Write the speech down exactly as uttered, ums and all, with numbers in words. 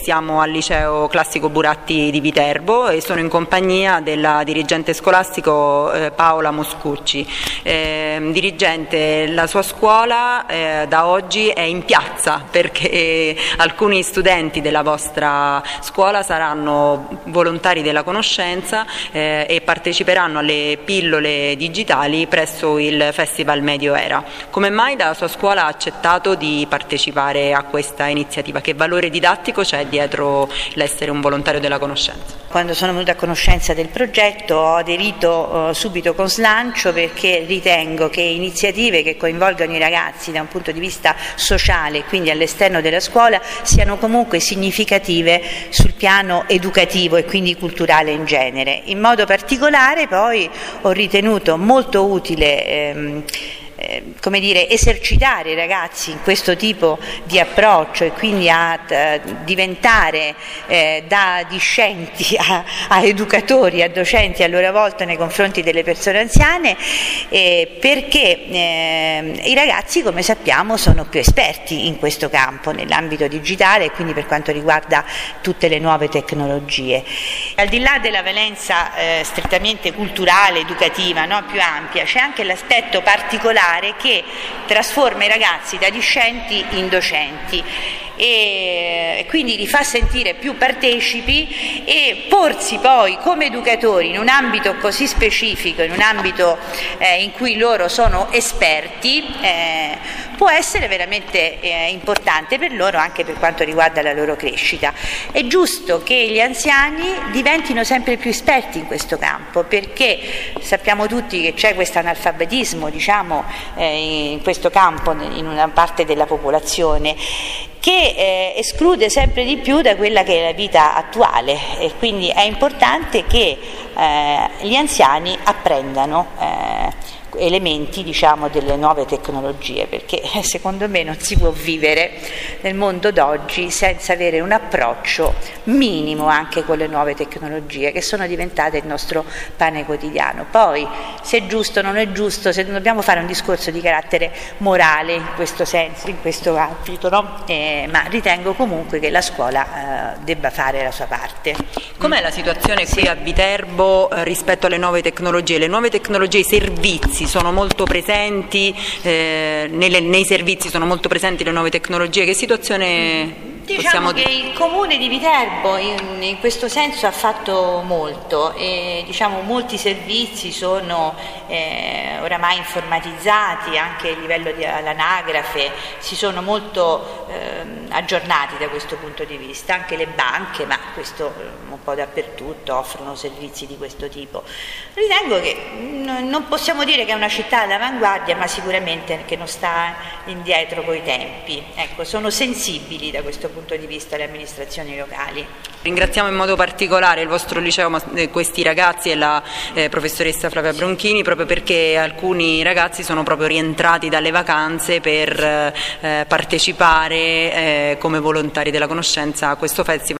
siamo al liceo classico Buratti di Viterbo e sono in compagnia della dirigente scolastico eh, Paola Moscucci. Eh, dirigente, la sua scuola eh, da oggi è in piazza perché alcuni studenti della vostra scuola saranno volontari della conoscenza eh, e parteciperanno alle pillole digitali presso il Festival Medio Era. Come mai la sua scuola ha accettato di partecipare a questa iniziativa? Che valore didattico c'è dietro l'essere un volontario della conoscenza? Quando sono venuta a conoscenza del progetto ho aderito eh, subito con slancio, perché ritengo che iniziative che coinvolgano i ragazzi da un punto di vista sociale, quindi all'esterno della scuola, siano comunque significative sul piano educativo e quindi culturale in genere. In modo particolare poi ho ritenuto molto utile ehm, Eh, come dire, esercitare i ragazzi in questo tipo di approccio e quindi a eh, diventare eh, da discenti a, a educatori, a docenti a loro volta nei confronti delle persone anziane, eh, perché eh, i ragazzi, come sappiamo, sono più esperti in questo campo, nell'ambito digitale e quindi per quanto riguarda tutte le nuove tecnologie. Al di là della valenza eh, strettamente culturale, educativa, no, più ampia, c'è anche l'aspetto particolare che trasforma i ragazzi da discenti in docenti e quindi li fa sentire più partecipi, e porsi poi come educatori in un ambito così specifico, in un ambito eh, in cui loro sono esperti, eh, può essere veramente eh, importante per loro, anche per quanto riguarda la loro crescita. È giusto che gli anziani diventino sempre più esperti in questo campo, perché sappiamo tutti che c'è questo analfabetismo, diciamo, eh, in questo campo in una parte della popolazione, che eh, esclude sempre di più da quella che è la vita attuale, e quindi è importante che eh, gli anziani apprendano eh, elementi, diciamo, delle nuove tecnologie, perché secondo me non si può vivere nel mondo d'oggi senza avere un approccio minimo anche con le nuove tecnologie che sono diventate il nostro pane quotidiano. Poi, se è giusto o non è giusto, se non dobbiamo fare un discorso di carattere morale in questo senso, in questo ambito, no? Eh, ma ritengo comunque che la scuola eh, debba fare la sua parte. Com'è la situazione qui sì. a Viterbo eh, rispetto alle nuove tecnologie? Le nuove tecnologie, i servizi sono molto presenti, eh, nelle, nei servizi sono molto presenti le nuove tecnologie. Che situazione diciamo possiamo che il Comune di Viterbo in, in questo senso ha fatto molto, e diciamo molti servizi sono eh, oramai informatizzati, anche a livello dell'anagrafe si sono molto eh, aggiornati da questo punto di vista, anche le banche, ma questo un po' dappertutto offrono servizi di questo tipo. Ritengo che n- non possiamo dire che è una città all'avanguardia, ma sicuramente che non sta indietro coi tempi. Ecco, sono sensibili da questo punto di vista le amministrazioni locali. Ringraziamo in modo particolare il vostro liceo, questi ragazzi e la eh, professoressa Flavia Bronchini, proprio perché alcuni ragazzi sono proprio rientrati dalle vacanze per eh, partecipare eh, come volontari della conoscenza a questo festival.